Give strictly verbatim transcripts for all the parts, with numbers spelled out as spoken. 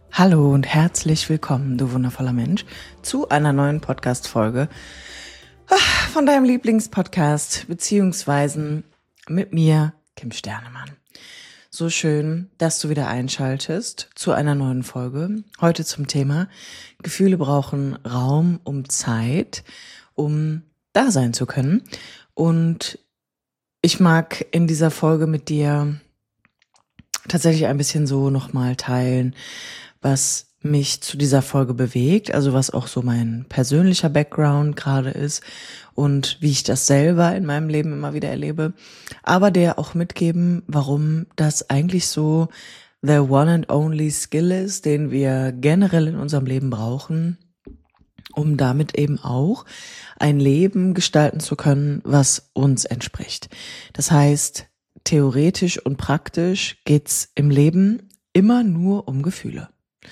Hallo und herzlich willkommen, du wundervoller Mensch, zu einer neuen Podcast-Folge von deinem Lieblingspodcast, beziehungsweise mit mir, Kim Sternemann. So schön, dass du wieder einschaltest zu einer neuen Folge. Heute zum Thema: Gefühle brauchen Raum, um Zeit, um da sein zu können. Und ich mag in dieser Folge mit dir tatsächlich ein bisschen so nochmal teilen, was mich zu dieser Folge bewegt, also was auch so mein persönlicher Background gerade ist und wie ich das selber in meinem Leben immer wieder erlebe, aber dir auch mitgeben, warum das eigentlich so the one and only skill ist, den wir generell in unserem Leben brauchen, um damit eben auch ein Leben gestalten zu können, was uns entspricht. Das heißt, theoretisch und praktisch geht's im Leben immer nur um Gefühle.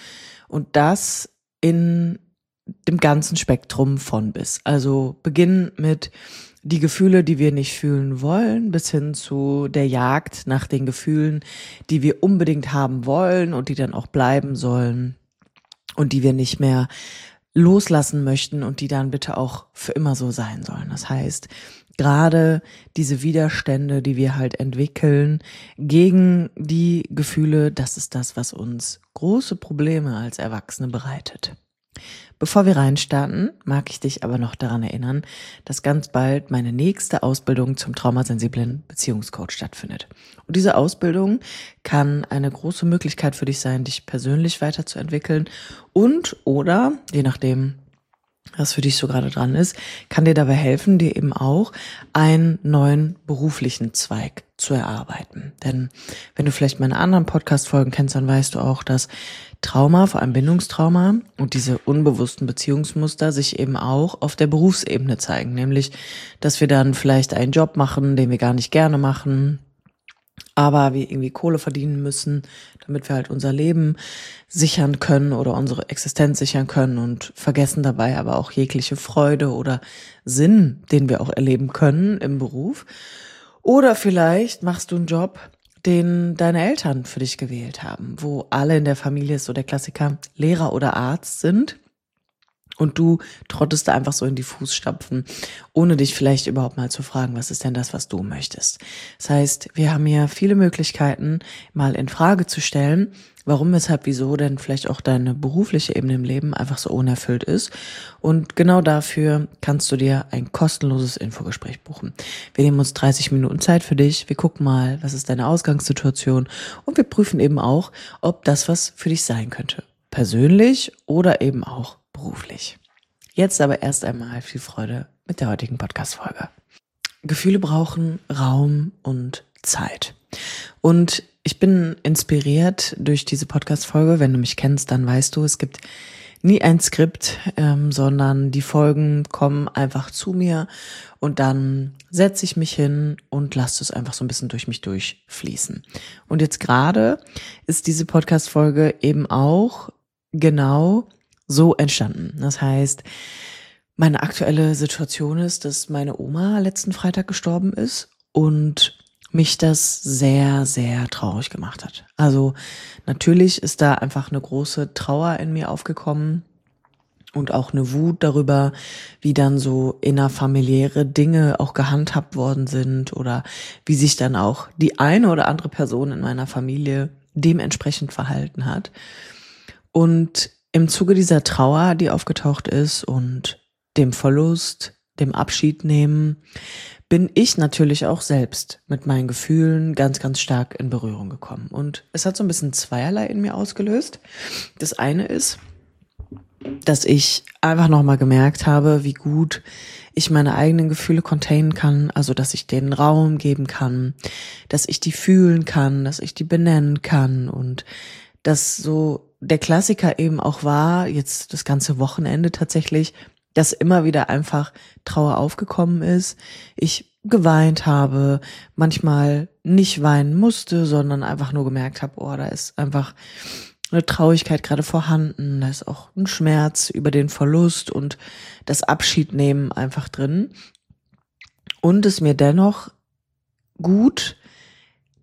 Und das in dem ganzen Spektrum von bis. Also beginnen mit die Gefühle, die wir nicht fühlen wollen, bis hin zu der Jagd nach den Gefühlen, die wir unbedingt haben wollen und die dann auch bleiben sollen und die wir nicht mehr loslassen möchten und die dann bitte auch für immer so sein sollen. Das heißt, gerade diese Widerstände, die wir halt entwickeln gegen die Gefühle, das ist das, was uns große Probleme als Erwachsene bereitet. Bevor wir reinstarten, mag ich dich aber noch daran erinnern, dass ganz bald meine nächste Ausbildung zum traumasensiblen Beziehungscoach stattfindet. Und diese Ausbildung kann eine große Möglichkeit für dich sein, dich persönlich weiterzuentwickeln und oder, je nachdem, was für dich so gerade dran ist, kann dir dabei helfen, dir eben auch einen neuen beruflichen Zweig zu erarbeiten. Denn wenn du vielleicht meine anderen Podcast-Folgen kennst, dann weißt du auch, dass Trauma, vor allem Bindungstrauma und diese unbewussten Beziehungsmuster sich eben auch auf der Berufsebene zeigen. Nämlich, dass wir dann vielleicht einen Job machen, den wir gar nicht gerne machen, aber wir irgendwie Kohle verdienen müssen, damit wir halt unser Leben sichern können oder unsere Existenz sichern können und vergessen dabei aber auch jegliche Freude oder Sinn, den wir auch erleben können im Beruf. Oder vielleicht machst du einen Job, den deine Eltern für dich gewählt haben, wo alle in der Familie, so der Klassiker, Lehrer oder Arzt sind. Und du trottest da einfach so in die Fußstapfen, ohne dich vielleicht überhaupt mal zu fragen, was ist denn das, was du möchtest. Das heißt, wir haben hier viele Möglichkeiten, mal in Frage zu stellen, warum, weshalb, wieso denn vielleicht auch deine berufliche Ebene im Leben einfach so unerfüllt ist. Und genau dafür kannst du dir ein kostenloses Infogespräch buchen. Wir nehmen uns dreißig Minuten Zeit für dich. Wir gucken mal, was ist deine Ausgangssituation, und wir prüfen eben auch, ob das was für dich sein könnte. Persönlich oder eben auch beruflich. Jetzt aber erst einmal viel Freude mit der heutigen Podcast-Folge. Gefühle brauchen Raum und Zeit. Und ich bin inspiriert durch diese Podcast-Folge. Wenn du mich kennst, dann weißt du, es gibt nie ein Skript, ähm, sondern die Folgen kommen einfach zu mir und dann setze ich mich hin und lasse es einfach so ein bisschen durch mich durchfließen. Und jetzt gerade ist diese Podcast-Folge eben auch genau so entstanden. Das heißt, meine aktuelle Situation ist, dass meine Oma letzten Freitag gestorben ist und mich das sehr, sehr traurig gemacht hat. Also natürlich ist da einfach eine große Trauer in mir aufgekommen und auch eine Wut darüber, wie dann so innerfamiliäre Dinge auch gehandhabt worden sind oder wie sich dann auch die eine oder andere Person in meiner Familie dementsprechend verhalten hat. Und im Zuge dieser Trauer, die aufgetaucht ist und dem Verlust, dem Abschied nehmen, bin ich natürlich auch selbst mit meinen Gefühlen ganz, ganz stark in Berührung gekommen. Und es hat so ein bisschen zweierlei in mir ausgelöst. Das eine ist, dass ich einfach nochmal gemerkt habe, wie gut ich meine eigenen Gefühle containen kann, also dass ich denen Raum geben kann, dass ich die fühlen kann, dass ich die benennen kann und dass so der Klassiker eben auch war, jetzt das ganze Wochenende tatsächlich, dass immer wieder einfach Trauer aufgekommen ist, ich geweint habe, manchmal nicht weinen musste, sondern einfach nur gemerkt habe, oh, da ist einfach eine Traurigkeit gerade vorhanden, da ist auch ein Schmerz über den Verlust und das Abschiednehmen einfach drin. Und es mir dennoch gut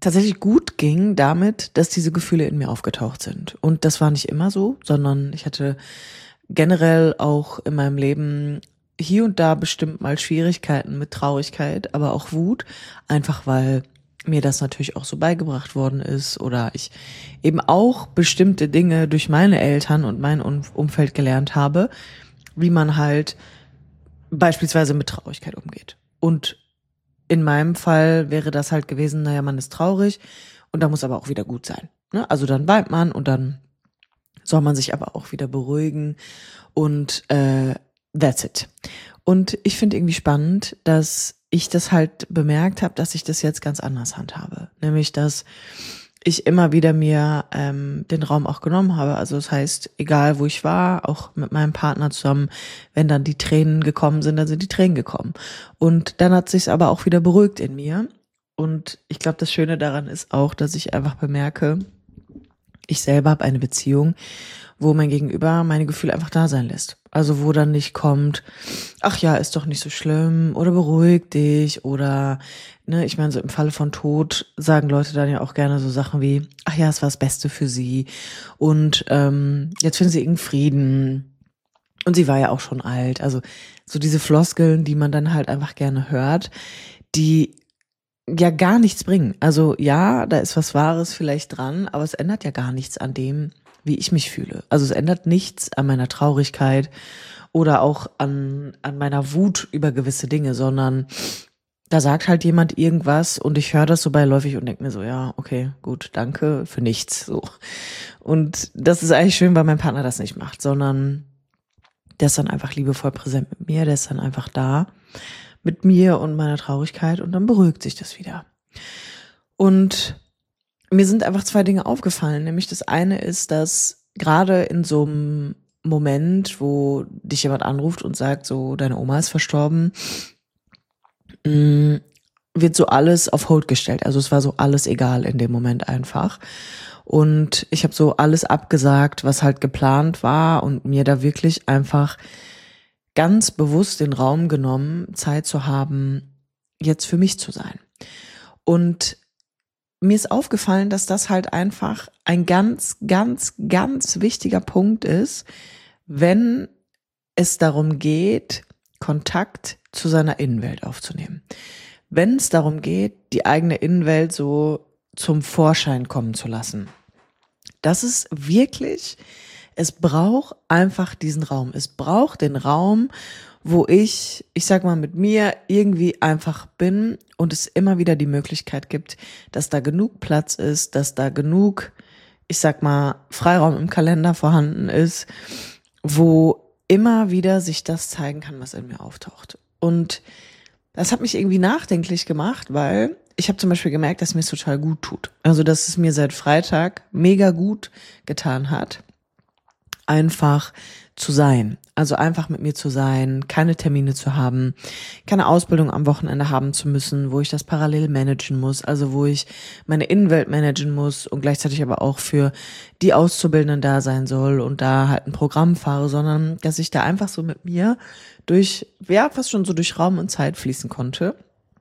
tatsächlich gut ging damit, dass diese Gefühle in mir aufgetaucht sind. Und das war nicht immer so, sondern ich hatte generell auch in meinem Leben hier und da bestimmt mal Schwierigkeiten mit Traurigkeit, aber auch Wut, einfach weil mir das natürlich auch so beigebracht worden ist oder ich eben auch bestimmte Dinge durch meine Eltern und mein Umfeld gelernt habe, wie man halt beispielsweise mit Traurigkeit umgeht. Und in meinem Fall wäre das halt gewesen, naja, man ist traurig und da muss aber auch wieder gut sein. Ne? Also dann weint man und dann soll man sich aber auch wieder beruhigen und äh, that's it. Und ich finde irgendwie spannend, dass ich das halt bemerkt habe, dass ich das jetzt ganz anders handhabe. Nämlich, dass ich immer wieder mir ähm, den Raum auch genommen habe. Also das heißt, egal wo ich war, auch mit meinem Partner zusammen, wenn dann die Tränen gekommen sind, dann sind die Tränen gekommen. Und dann hat sich's aber auch wieder beruhigt in mir. Und ich glaube, das Schöne daran ist auch, dass ich einfach bemerke, ich selber habe eine Beziehung, wo mein Gegenüber meine Gefühle einfach da sein lässt. Also wo dann nicht kommt, ach ja, ist doch nicht so schlimm oder beruhig dich oder, ne, ich meine, so im Falle von Tod sagen Leute dann ja auch gerne so Sachen wie, ach ja, es war das Beste für sie und ähm, jetzt finden sie irgendeinen Frieden und sie war ja auch schon alt. Also so diese Floskeln, die man dann halt einfach gerne hört, die ja gar nichts bringen. Also ja, da ist was Wahres vielleicht dran, aber es ändert ja gar nichts an dem, wie ich mich fühle. Also es ändert nichts an meiner Traurigkeit oder auch an an meiner Wut über gewisse Dinge, sondern da sagt halt jemand irgendwas und ich höre das so beiläufig und denke mir so, ja, okay, gut, danke für nichts. So. Und das ist eigentlich schön, weil mein Partner das nicht macht, sondern der ist dann einfach liebevoll präsent mit mir, der ist dann einfach da mit mir und meiner Traurigkeit und dann beruhigt sich das wieder. Und mir sind einfach zwei Dinge aufgefallen, nämlich das eine ist, dass gerade in so einem Moment, wo dich jemand anruft und sagt, so, deine Oma ist verstorben, wird so alles auf Hold gestellt. Also es war so alles egal in dem Moment einfach. Und ich habe so alles abgesagt, was halt geplant war und mir da wirklich einfach ganz bewusst den Raum genommen, Zeit zu haben, jetzt für mich zu sein. Und mir ist aufgefallen, dass das halt einfach ein ganz, ganz, ganz wichtiger Punkt ist, wenn es darum geht, Kontakt zu seiner Innenwelt aufzunehmen. Wenn es darum geht, die eigene Innenwelt so zum Vorschein kommen zu lassen. Das ist wirklich, es braucht einfach diesen Raum. Es braucht den Raum, wo ich, ich sag mal, mit mir irgendwie einfach bin und es immer wieder die Möglichkeit gibt, dass da genug Platz ist, dass da genug, ich sag mal, Freiraum im Kalender vorhanden ist, wo immer wieder sich das zeigen kann, was in mir auftaucht. Und das hat mich irgendwie nachdenklich gemacht, weil ich habe zum Beispiel gemerkt, dass mir es total gut tut. Also, dass es mir seit Freitag mega gut getan hat, einfach zu sein. Also einfach mit mir zu sein, keine Termine zu haben, keine Ausbildung am Wochenende haben zu müssen, wo ich das parallel managen muss, also wo ich meine Innenwelt managen muss und gleichzeitig aber auch für die Auszubildenden da sein soll und da halt ein Programm fahre, sondern dass ich da einfach so mit mir durch, ja, fast schon so durch Raum und Zeit fließen konnte.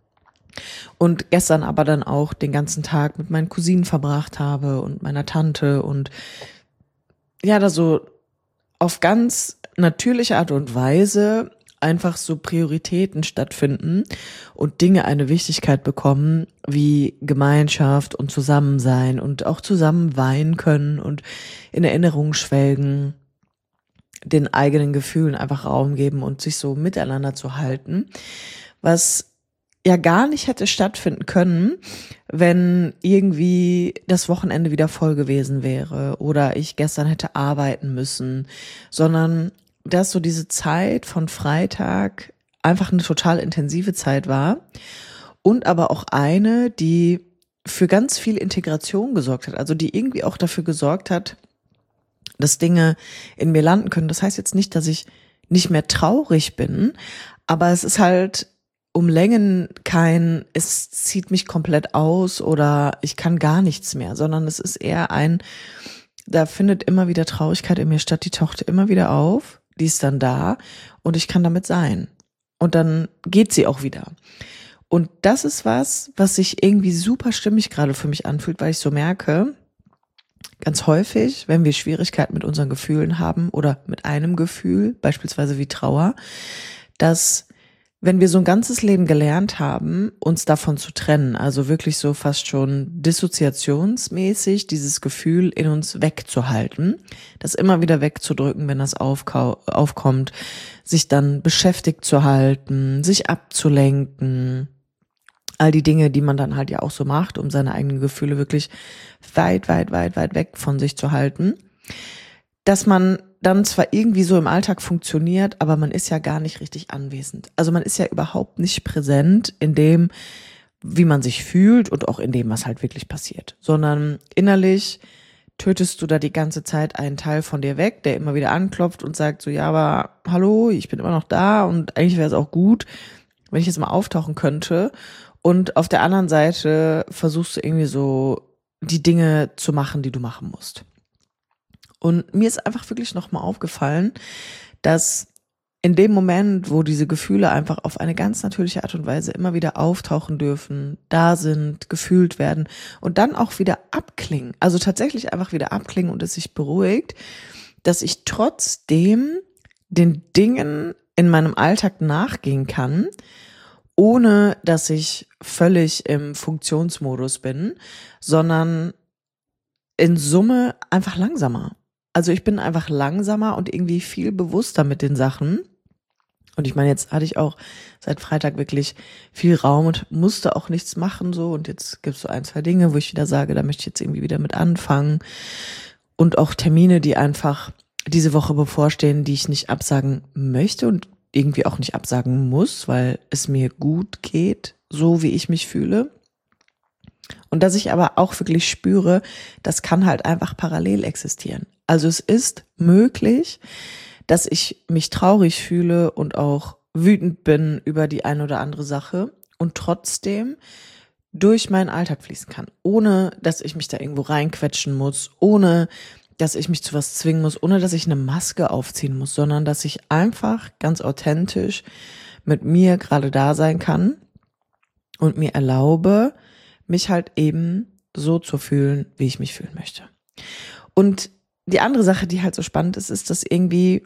Und gestern aber dann auch den ganzen Tag mit meinen Cousinen verbracht habe und meiner Tante und ja, da so auf ganz natürliche Art und Weise einfach so Prioritäten stattfinden und Dinge eine Wichtigkeit bekommen, wie Gemeinschaft und Zusammensein und auch zusammen weinen können und in Erinnerungen schwelgen, den eigenen Gefühlen einfach Raum geben und sich so miteinander zu halten, was ja gar nicht hätte stattfinden können, wenn irgendwie das Wochenende wieder voll gewesen wäre oder ich gestern hätte arbeiten müssen, sondern dass so diese Zeit von Freitag einfach eine total intensive Zeit war und aber auch eine, die für ganz viel Integration gesorgt hat, also die irgendwie auch dafür gesorgt hat, dass Dinge in mir landen können. Das heißt jetzt nicht, dass ich nicht mehr traurig bin, aber es ist halt um Längen kein, es zieht mich komplett aus oder ich kann gar nichts mehr, sondern es ist eher ein, da findet immer wieder Traurigkeit in mir statt, die taucht immer wieder auf, die ist dann da und ich kann damit sein. Und dann geht sie auch wieder. Und das ist was, was sich irgendwie super stimmig gerade für mich anfühlt, weil ich so merke, ganz häufig, wenn wir Schwierigkeiten mit unseren Gefühlen haben oder mit einem Gefühl, beispielsweise wie Trauer, dass wenn wir so ein ganzes Leben gelernt haben, uns davon zu trennen, also wirklich so fast schon dissoziationsmäßig dieses Gefühl in uns wegzuhalten, das immer wieder wegzudrücken, wenn das aufkau- aufkommt, sich dann beschäftigt zu halten, sich abzulenken, all die Dinge, die man dann halt ja auch so macht, um seine eigenen Gefühle wirklich weit, weit, weit, weit weg von sich zu halten, dass man dann zwar irgendwie so im Alltag funktioniert, aber man ist ja gar nicht richtig anwesend. Also man ist ja überhaupt nicht präsent in dem, wie man sich fühlt und auch in dem, was halt wirklich passiert, sondern innerlich tötest du da die ganze Zeit einen Teil von dir weg, der immer wieder anklopft und sagt so, ja, aber hallo, ich bin immer noch da und eigentlich wäre es auch gut, wenn ich jetzt mal auftauchen könnte. Und auf der anderen Seite versuchst du irgendwie so die Dinge zu machen, die du machen musst. Und mir ist einfach wirklich nochmal aufgefallen, dass in dem Moment, wo diese Gefühle einfach auf eine ganz natürliche Art und Weise immer wieder auftauchen dürfen, da sind, gefühlt werden und dann auch wieder abklingen, also tatsächlich einfach wieder abklingen und es sich beruhigt, dass ich trotzdem den Dingen in meinem Alltag nachgehen kann, ohne dass ich völlig im Funktionsmodus bin, sondern in Summe einfach langsamer. Also ich bin einfach langsamer und irgendwie viel bewusster mit den Sachen. Und ich meine, jetzt hatte ich auch seit Freitag wirklich viel Raum und musste auch nichts machen so. Und jetzt gibt es so ein, zwei Dinge, wo ich wieder sage, da möchte ich jetzt irgendwie wieder mit anfangen. Und auch Termine, die einfach diese Woche bevorstehen, die ich nicht absagen möchte und irgendwie auch nicht absagen muss, weil es mir gut geht, so wie ich mich fühle. Und dass ich aber auch wirklich spüre, das kann halt einfach parallel existieren. Also es ist möglich, dass ich mich traurig fühle und auch wütend bin über die eine oder andere Sache und trotzdem durch meinen Alltag fließen kann, ohne dass ich mich da irgendwo reinquetschen muss, ohne dass ich mich zu was zwingen muss, ohne dass ich eine Maske aufziehen muss, sondern dass ich einfach ganz authentisch mit mir gerade da sein kann und mir erlaube, mich halt eben so zu fühlen, wie ich mich fühlen möchte. Und die andere Sache, die halt so spannend ist, ist, dass irgendwie,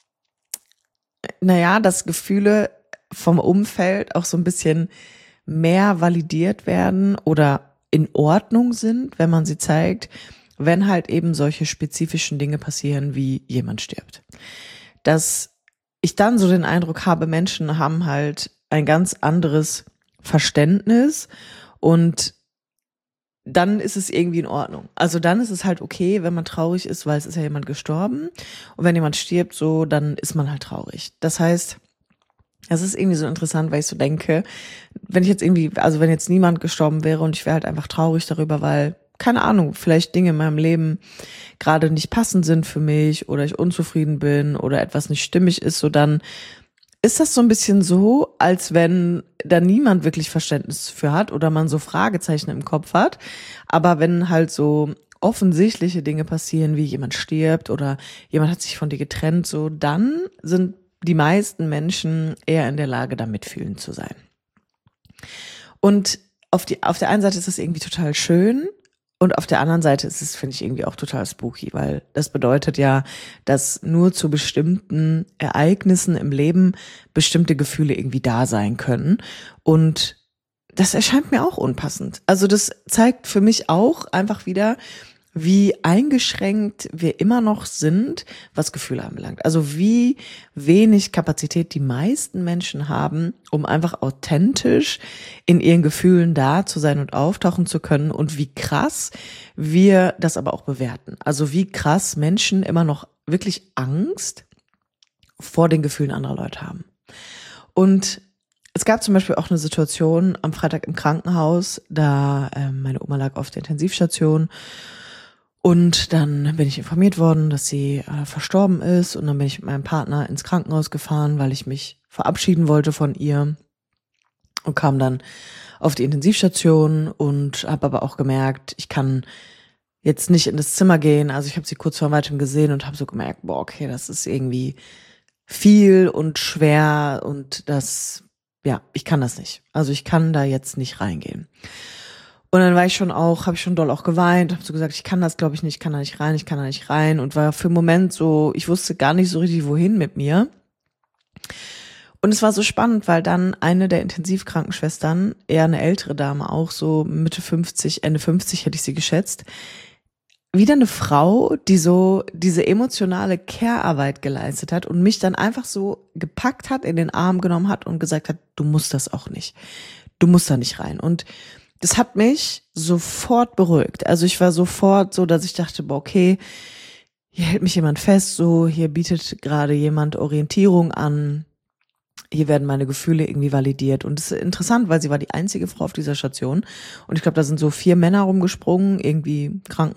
naja, dass Gefühle vom Umfeld auch so ein bisschen mehr validiert werden oder in Ordnung sind, wenn man sie zeigt, wenn halt eben solche spezifischen Dinge passieren, wie jemand stirbt. Dass ich dann so den Eindruck habe, Menschen haben halt ein ganz anderes Verständnis und dann ist es irgendwie in Ordnung. Also dann ist es halt okay, wenn man traurig ist, weil es ist ja jemand gestorben. Und wenn jemand stirbt, so, dann ist man halt traurig. Das heißt, es ist irgendwie so interessant, weil ich so denke, wenn ich jetzt irgendwie, also wenn jetzt niemand gestorben wäre und ich wäre halt einfach traurig darüber, weil, keine Ahnung, vielleicht Dinge in meinem Leben gerade nicht passend sind für mich oder ich unzufrieden bin oder etwas nicht stimmig ist, so dann ist das so ein bisschen so, als wenn da niemand wirklich Verständnis für hat oder man so Fragezeichen im Kopf hat. Aber wenn halt so offensichtliche Dinge passieren, wie jemand stirbt oder jemand hat sich von dir getrennt, so dann sind die meisten Menschen eher in der Lage, da mitfühlend zu sein. Und auf die, auf der einen Seite ist das irgendwie total schön. Und auf der anderen Seite ist es, finde ich, irgendwie auch total spooky, weil das bedeutet ja, dass nur zu bestimmten Ereignissen im Leben bestimmte Gefühle irgendwie da sein können. Und das erscheint mir auch unpassend. Also das zeigt für mich auch einfach wieder, wie eingeschränkt wir immer noch sind, was Gefühle anbelangt. Also wie wenig Kapazität die meisten Menschen haben, um einfach authentisch in ihren Gefühlen da zu sein und auftauchen zu können und wie krass wir das aber auch bewerten. Also wie krass Menschen immer noch wirklich Angst vor den Gefühlen anderer Leute haben. Und es gab zum Beispiel auch eine Situation am Freitag im Krankenhaus, da äh, meine Oma lag auf der Intensivstation. Und dann bin ich informiert worden, dass sie äh, verstorben ist. Und dann bin ich mit meinem Partner ins Krankenhaus gefahren, weil ich mich verabschieden wollte von ihr. Und kam dann auf die Intensivstation und habe aber auch gemerkt, ich kann jetzt nicht in das Zimmer gehen. Also ich habe sie kurz vor weitem gesehen und habe so gemerkt, boah, okay, das ist irgendwie viel und schwer und das ja, ich kann das nicht. Also ich kann da jetzt nicht reingehen. Und dann war ich schon auch, habe ich schon doll auch geweint, habe so gesagt, ich kann das, glaube ich nicht, ich kann da nicht rein, ich kann da nicht rein und war für einen Moment so, ich wusste gar nicht so richtig, wohin mit mir. Und es war so spannend, weil dann eine der Intensivkrankenschwestern, eher eine ältere Dame, auch so Mitte fünfzig, Ende fünfzig hätte ich sie geschätzt, wieder eine Frau, die so diese emotionale Care-Arbeit geleistet hat und mich dann einfach so gepackt hat, in den Arm genommen hat und gesagt hat, du musst das auch nicht. Du musst da nicht rein. Und das hat mich sofort beruhigt. Also ich war sofort so, dass ich dachte, boah, okay, hier hält mich jemand fest, so hier bietet gerade jemand Orientierung an. Hier werden meine Gefühle irgendwie validiert. Und es ist interessant, weil sie war die einzige Frau auf dieser Station. Und ich glaube, da sind so vier Männer rumgesprungen, irgendwie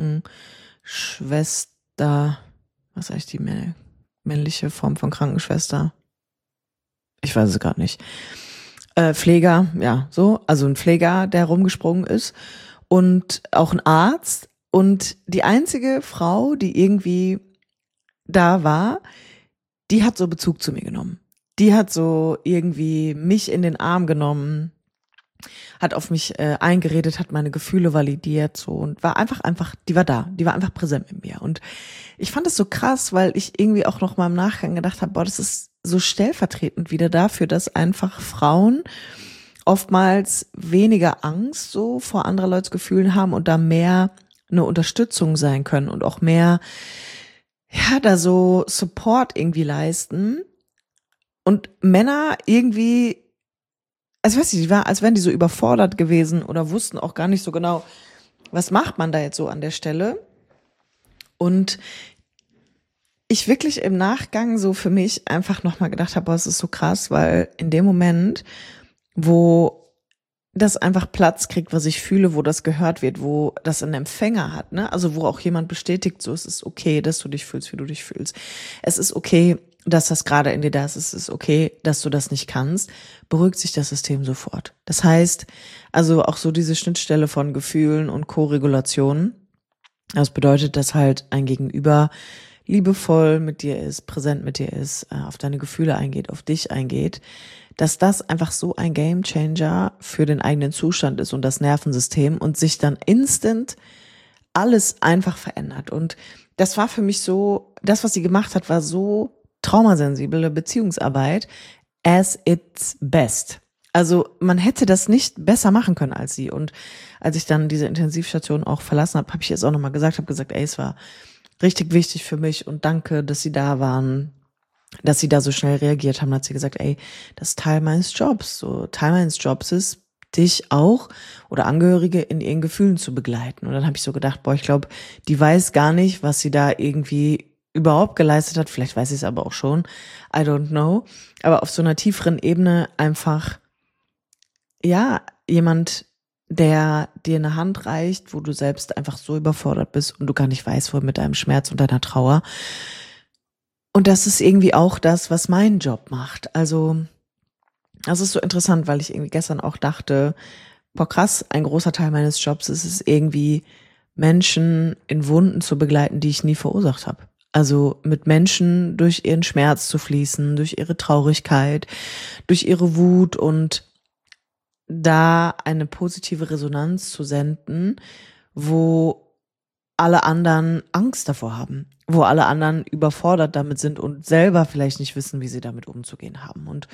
Krankenschwester, was heißt die männliche Form von Krankenschwester? Ich weiß es gerade nicht. Äh, Pfleger, ja, so. Also ein Pfleger, der rumgesprungen ist. Und auch ein Arzt. Und die einzige Frau, die irgendwie da war, die hat so Bezug zu mir genommen. Die hat so irgendwie mich in den Arm genommen, hat auf mich äh, eingeredet, hat meine Gefühle validiert so und war einfach, einfach, die war da, die war einfach präsent mit mir. Und ich fand es so krass, weil ich irgendwie auch noch mal im Nachgang gedacht habe, boah, das ist so stellvertretend wieder dafür, dass einfach Frauen oftmals weniger Angst so vor anderer Leute Gefühlen haben und da mehr eine Unterstützung sein können und auch mehr, ja, da so Support irgendwie leisten. Und Männer irgendwie, also ich weiß nicht, die war, als wären die so überfordert gewesen oder wussten auch gar nicht so genau, was macht man da jetzt so an der Stelle. Und ich wirklich im Nachgang so für mich einfach nochmal gedacht habe, boah, es ist so krass, weil in dem Moment, wo das einfach Platz kriegt, was ich fühle, wo das gehört wird, wo das einen Empfänger hat, ne? Also wo auch jemand bestätigt, so es ist okay, dass du dich fühlst, wie du dich fühlst. Es ist okay, dass das gerade in dir da ist, es ist okay, dass du das nicht kannst, beruhigt sich das System sofort. Das heißt, also auch so diese Schnittstelle von Gefühlen und Koregulation, das bedeutet, dass halt ein Gegenüber liebevoll mit dir ist, präsent mit dir ist, auf deine Gefühle eingeht, auf dich eingeht, dass das einfach so ein Gamechanger für den eigenen Zustand ist und das Nervensystem und sich dann instant alles einfach verändert. Und das war für mich so, das, was sie gemacht hat, war so traumasensible Beziehungsarbeit as its best. Also man hätte das nicht besser machen können als sie. Und als ich dann diese Intensivstation auch verlassen habe, habe ich jetzt auch nochmal gesagt, habe gesagt, ey, es war richtig wichtig für mich und danke, dass sie da waren, dass sie da so schnell reagiert haben. Dann hat sie gesagt, ey, das ist Teil meines Jobs. So Teil meines Jobs ist, dich auch oder Angehörige in ihren Gefühlen zu begleiten. Und dann habe ich so gedacht, boah, ich glaube, die weiß gar nicht, was sie da irgendwie überhaupt geleistet hat. Vielleicht weiß sie es aber auch schon. I don't know. Aber auf so einer tieferen Ebene einfach, ja, jemand, der dir eine Hand reicht, wo du selbst einfach so überfordert bist und du gar nicht weißt, wohin mit deinem Schmerz und deiner Trauer. Und das ist irgendwie auch das, was mein Job macht. Also, das ist so interessant, weil ich irgendwie gestern auch dachte, boah krass, ein großer Teil meines Jobs ist es irgendwie, Menschen in Wunden zu begleiten, die ich nie verursacht habe. Also mit Menschen durch ihren Schmerz zu fließen, durch ihre Traurigkeit, durch ihre Wut und da eine positive Resonanz zu senden, wo alle anderen Angst davor haben, wo alle anderen überfordert damit sind und selber vielleicht nicht wissen, wie sie damit umzugehen haben. Und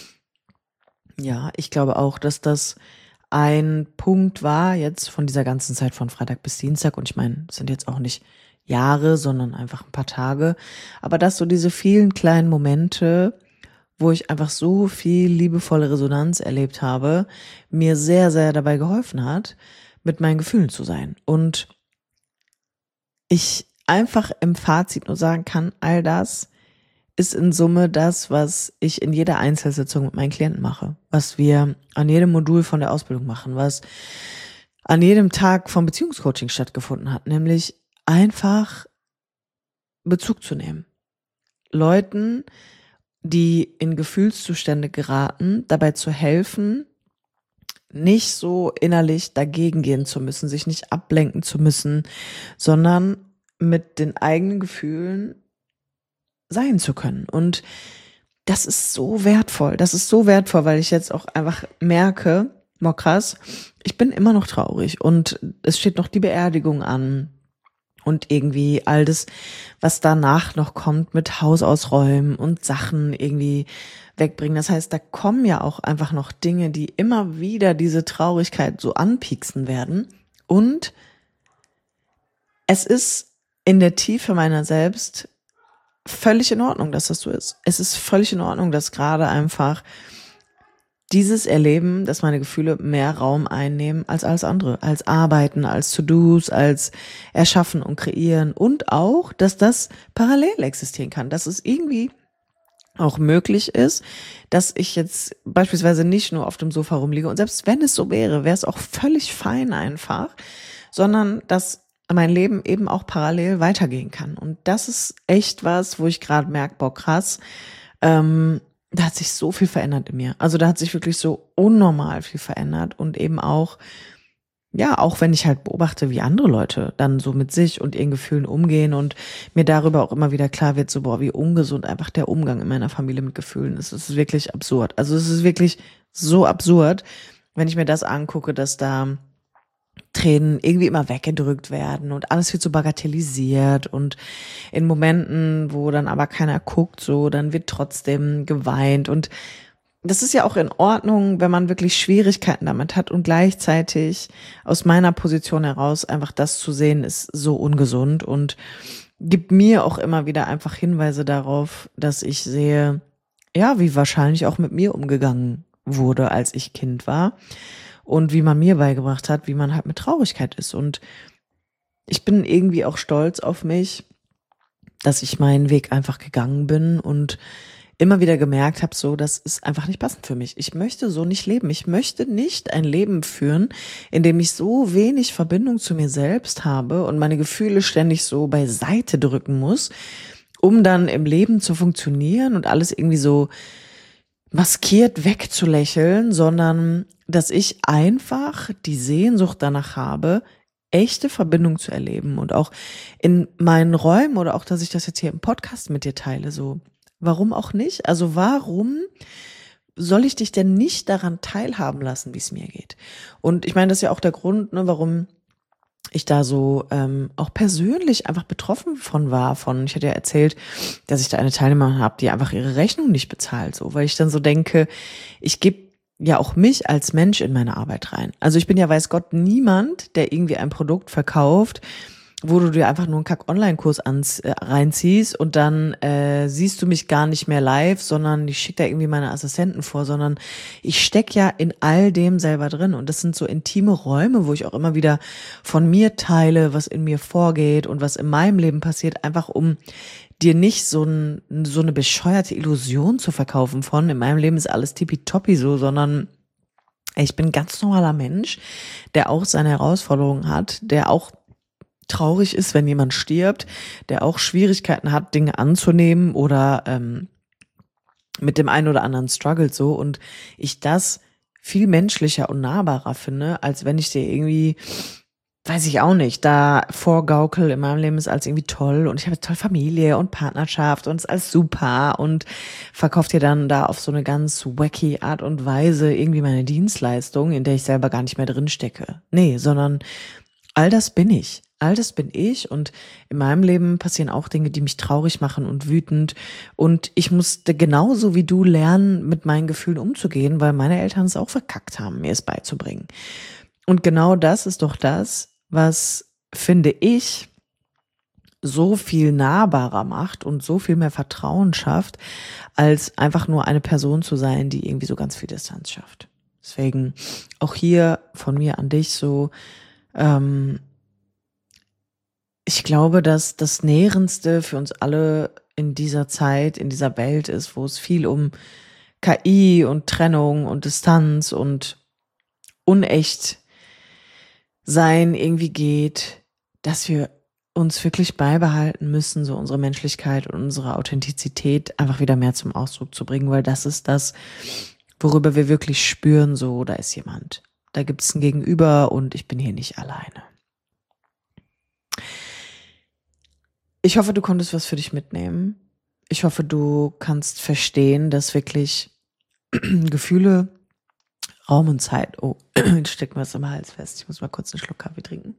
ja, ich glaube auch, dass das ein Punkt war jetzt von dieser ganzen Zeit von Freitag bis Dienstag. Und ich meine, es sind jetzt auch nicht Jahre, sondern einfach ein paar Tage. Aber dass so diese vielen kleinen Momente, wo ich einfach so viel liebevolle Resonanz erlebt habe, mir sehr, sehr dabei geholfen hat, mit meinen Gefühlen zu sein. Und ich einfach im Fazit nur sagen kann, all das ist in Summe das, was ich in jeder Einzelsitzung mit meinen Klienten mache, was wir an jedem Modul von der Ausbildung machen, was an jedem Tag vom Beziehungscoaching stattgefunden hat, nämlich einfach Bezug zu nehmen. Leuten, die in Gefühlszustände geraten, dabei zu helfen, nicht so innerlich dagegen gehen zu müssen, sich nicht ablenken zu müssen, sondern mit den eigenen Gefühlen sein zu können. Und das ist so wertvoll. Das ist so wertvoll, weil ich jetzt auch einfach merke, boah, krass, ich bin immer noch traurig und es steht noch die Beerdigung an und irgendwie all das, was danach noch kommt mit Haus ausräumen und Sachen irgendwie wegbringen. Das heißt, da kommen ja auch einfach noch Dinge, die immer wieder diese Traurigkeit so anpieksen werden. Und es ist in der Tiefe meiner selbst völlig in Ordnung, dass das so ist. Es ist völlig in Ordnung, dass gerade einfach dieses Erleben, dass meine Gefühle mehr Raum einnehmen als alles andere, als Arbeiten, als To-Dos, als Erschaffen und Kreieren und auch, dass das parallel existieren kann, dass es irgendwie auch möglich ist, dass ich jetzt beispielsweise nicht nur auf dem Sofa rumliege und selbst wenn es so wäre, wäre es auch völlig fein einfach, sondern dass mein Leben eben auch parallel weitergehen kann. Und das ist echt was, wo ich gerade merke, boah, krass, ähm, da hat sich so viel verändert in mir. Also da hat sich wirklich so unnormal viel verändert und eben auch, ja, auch wenn ich halt beobachte, wie andere Leute dann so mit sich und ihren Gefühlen umgehen und mir darüber auch immer wieder klar wird, so, boah, wie ungesund einfach der Umgang in meiner Familie mit Gefühlen ist. Es ist wirklich absurd. Also es ist wirklich so absurd, wenn ich mir das angucke, dass da Tränen irgendwie immer weggedrückt werden und alles wird so bagatellisiert und in Momenten, wo dann aber keiner guckt, so, dann wird trotzdem geweint und das ist ja auch in Ordnung, wenn man wirklich Schwierigkeiten damit hat und gleichzeitig aus meiner Position heraus einfach das zu sehen, ist so ungesund und gibt mir auch immer wieder einfach Hinweise darauf, dass ich sehe, ja, wie wahrscheinlich auch mit mir umgegangen wurde, als ich Kind war. Und wie man mir beigebracht hat, wie man halt mit Traurigkeit ist. Und ich bin irgendwie auch stolz auf mich, dass ich meinen Weg einfach gegangen bin und immer wieder gemerkt habe, so, das ist einfach nicht passend für mich. Ich möchte so nicht leben. Ich möchte nicht ein Leben führen, in dem ich so wenig Verbindung zu mir selbst habe und meine Gefühle ständig so beiseite drücken muss, um dann im Leben zu funktionieren und alles irgendwie so maskiert wegzulächeln, sondern dass ich einfach die Sehnsucht danach habe, echte Verbindung zu erleben und auch in meinen Räumen oder auch, dass ich das jetzt hier im Podcast mit dir teile, so, warum auch nicht? Also warum soll ich dich denn nicht daran teilhaben lassen, wie es mir geht? Und ich meine, das ist ja auch der Grund, ne, warum ich da so ähm, auch persönlich einfach betroffen von war, von, ich hatte ja erzählt, dass ich da eine Teilnehmerin habe, die einfach ihre Rechnung nicht bezahlt, so, weil ich dann so denke, ich gebe ja auch mich als Mensch in meine Arbeit rein. Also ich bin ja, weiß Gott, niemand, der irgendwie ein Produkt verkauft, wo du dir einfach nur einen Kack-Online-Kurs ans, äh, reinziehst und dann äh, siehst du mich gar nicht mehr live, sondern ich schicke da irgendwie meine Assistenten vor, sondern ich steck ja in all dem selber drin und das sind so intime Räume, wo ich auch immer wieder von mir teile, was in mir vorgeht und was in meinem Leben passiert, einfach um dir nicht so, ein, so eine bescheuerte Illusion zu verkaufen von, in meinem Leben ist alles tippitoppi so, sondern ich bin ein ganz normaler Mensch, der auch seine Herausforderungen hat, der auch traurig ist, wenn jemand stirbt, der auch Schwierigkeiten hat, Dinge anzunehmen oder ähm, mit dem einen oder anderen struggelt so und ich das viel menschlicher und nahbarer finde, als wenn ich dir irgendwie, weiß ich auch nicht, da vorgaukel, in meinem Leben ist alles irgendwie toll und ich habe tolle Familie und Partnerschaft und ist alles super und verkauft dir dann da auf so eine ganz wacky Art und Weise irgendwie meine Dienstleistung, in der ich selber gar nicht mehr drin stecke. Nee, sondern all das bin ich. All das bin ich und in meinem Leben passieren auch Dinge, die mich traurig machen und wütend und ich musste genauso wie du lernen, mit meinen Gefühlen umzugehen, weil meine Eltern es auch verkackt haben, mir es beizubringen. Und genau das ist doch das, was, finde ich, so viel nahbarer macht und so viel mehr Vertrauen schafft, als einfach nur eine Person zu sein, die irgendwie so ganz viel Distanz schafft. Deswegen auch hier von mir an dich so, ähm, ich glaube, dass das Nährendste für uns alle in dieser Zeit, in dieser Welt ist, wo es viel um K I und Trennung und Distanz und unecht sein irgendwie geht, dass wir uns wirklich beibehalten müssen, so unsere Menschlichkeit und unsere Authentizität einfach wieder mehr zum Ausdruck zu bringen, weil das ist das, worüber wir wirklich spüren, so, da ist jemand, da gibt es ein Gegenüber und ich bin hier nicht alleine. Ich hoffe, du konntest was für dich mitnehmen. ich hoffe, du kannst verstehen, dass wirklich Gefühle, Raum und Zeit, oh, jetzt steckt mir was im Hals fest. Ich muss mal kurz einen Schluck Kaffee trinken.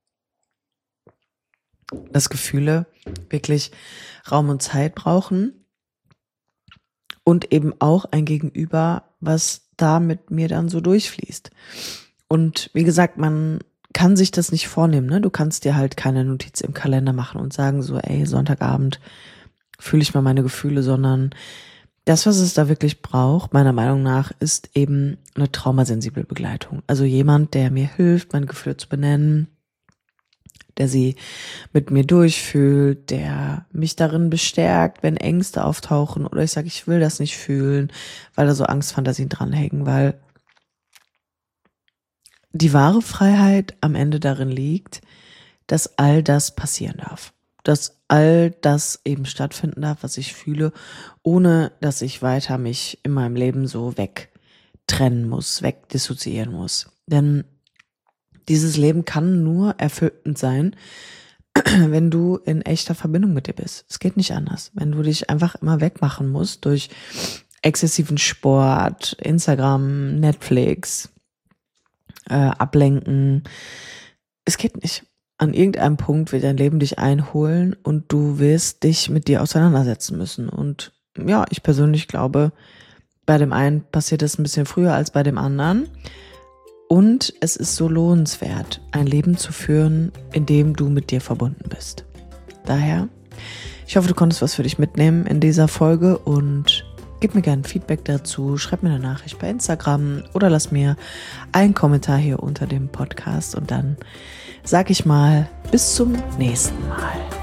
Dass Gefühle wirklich Raum und Zeit brauchen und eben auch ein Gegenüber, was da mit mir dann so durchfließt. Und wie gesagt, man kann sich das nicht vornehmen, ne? Du kannst dir halt keine Notiz im Kalender machen und sagen so, ey, Sonntagabend fühle ich mal meine Gefühle, sondern das, was es da wirklich braucht, meiner Meinung nach, ist eben eine traumasensible Begleitung. Also jemand, der mir hilft, meine Gefühle zu benennen, der sie mit mir durchfühlt, der mich darin bestärkt, wenn Ängste auftauchen oder ich sage, ich will das nicht fühlen, weil da so Angstfantasien dranhängen, weil die wahre Freiheit am Ende darin liegt, dass all das passieren darf. Dass all das eben stattfinden darf, was ich fühle, ohne dass ich weiter mich in meinem Leben so wegtrennen muss, wegdissoziieren muss. Denn dieses Leben kann nur erfüllend sein, wenn du in echter Verbindung mit dir bist. Es geht nicht anders. Wenn du dich einfach immer wegmachen musst durch exzessiven Sport, Instagram, Netflix, äh, Ablenken. Es geht nicht. An irgendeinem Punkt wird dein Leben dich einholen und du wirst dich mit dir auseinandersetzen müssen. Und ja, ich persönlich glaube, bei dem einen passiert es ein bisschen früher als bei dem anderen. Und es ist so lohnenswert, ein Leben zu führen, in dem du mit dir verbunden bist. Daher, ich hoffe, du konntest was für dich mitnehmen in dieser Folge und gib mir gerne Feedback dazu, schreib mir eine Nachricht bei Instagram oder lass mir einen Kommentar hier unter dem Podcast und dann sag ich mal, bis zum nächsten Mal.